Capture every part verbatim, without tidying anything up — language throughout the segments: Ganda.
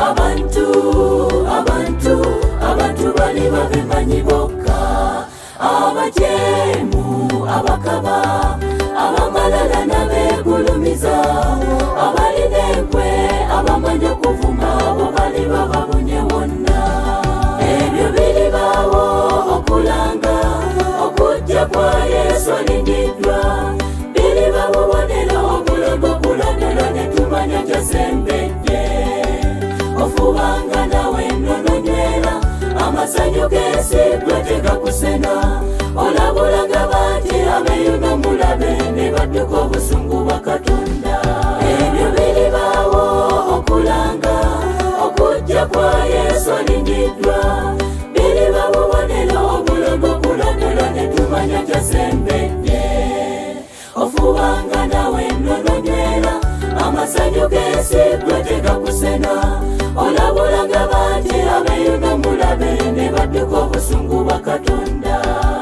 abantu abantu abantu bali babemanyi bokka abajemu abakaba abamalala nabegulumiza abalina enkwe abamanyi okuvuma abo bali bababunye wonna ebyo biri bawo okulanga okujja kwa Yesu alindiddwa biri babubonera obulogo kulondolwa ne tumanya gyasembedde ofubanga nawe nononywera amasanyu g'ensi gwe tegakusena olabulaga bangi abeyuna mulabe ne badduka obusungu bwa Katonda ebyo biri bawo okulanga okujja kwa Yesu alindiddwa biri babubonera obulogo kulondolwa ne tumanya gyasembedde ofubanga nawe nononywera amasanyu g'ensi gwe tegakusena olabulaga bangi abeyuna mulabe ne badduka obusungu bwa Katonda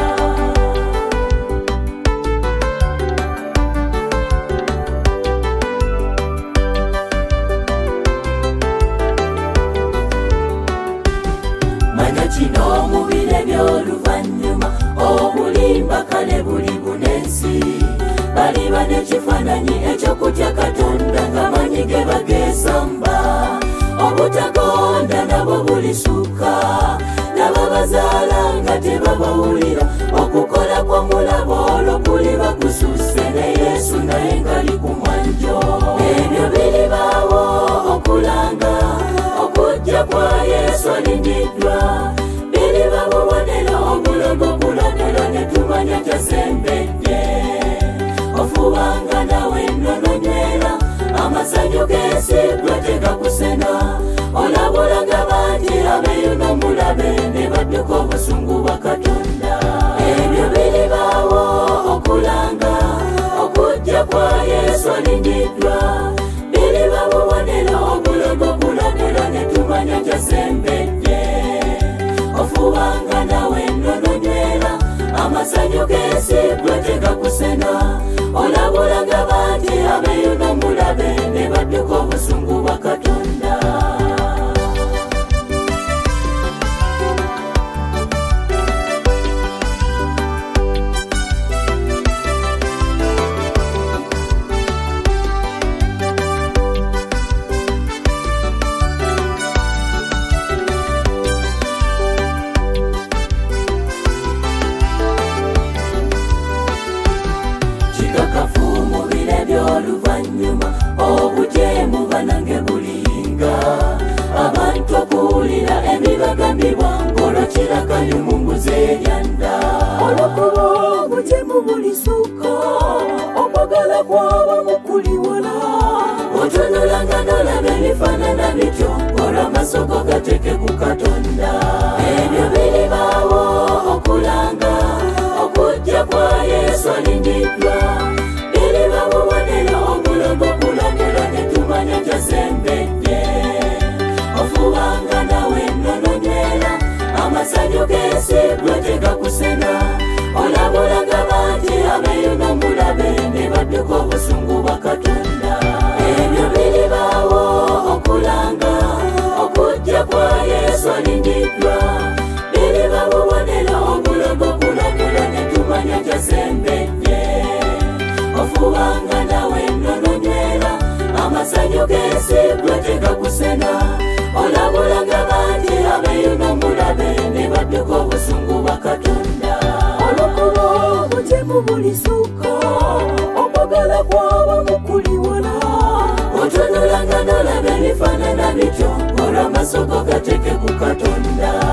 manya kino omubire by'oluvannyuma obulimba kale buli bunensi baliba n'ekifaananyi ekyokutya Katonda nga manyi ge bageesamba obutagonda nabo bulisuka n'ababazaala nga tebabawulira okukola kw'omulabo olwo kuli bakususse ne Yesu naye ngali ku mwanjo ebyo biri bawo okulanga okujja kwa Yesu alindiddwa biri babubonera obulogo kulondolwa ne tumanya gyasembedde ofubanga nawe nononywera amasanyu g'ensi gwe tegakusena olabulaga bangi abeyuna mulabe ne badduka obusungu bwa Katonda ebyo biri bawo okulanga okujja kwa Yesu alindiddwa biri babubonera obulogo kulondolwa ne tumanya gyasembedde ofubanga nawe nononywera amasanyu g'ensi gwe tegakusena olabulaga bangi abeyuna mulabe ne badduka obusungu bwa Katonda oluvannyuma obujemu banange bulinga abantu okuwulira ebibagambibwa ng'olwakirakanyu mu mbuzi eryanda olwokuba obujemu bulisuka okwagala kw'abamu kuliwola otunulanga n'olaba ebifaanana bityo olw'amasogo gateeke ku Katonda ebyo biri bawo okulanga okujja kwa Yesu alindiddwa biri babubonera obulogo kulondolwa ne tumanya gyasembedde ofubanga nawe nononywera amasanyu g'ensi gwe tegakusena olabulaga bangi abeyuna mulabe ne badduka obusungu bwa Katonda ebyo biri bawo okulanga okujja kwa Yesu alindiddwa biri babubonera obulogo kulondolwa ne tumanya gyasembedde ofubanga nawe nononywera amasanyu g'ensi gwe tegakusena olabulaga bangi abeyuna mulabe ne badduka obusungu bwa Katonda olwokuba obujemu bulisuka okwagala kw'abamu kuliwola otunulanga n'olaba ebifaanana bityo olw'amasogo gateeke ku Katonda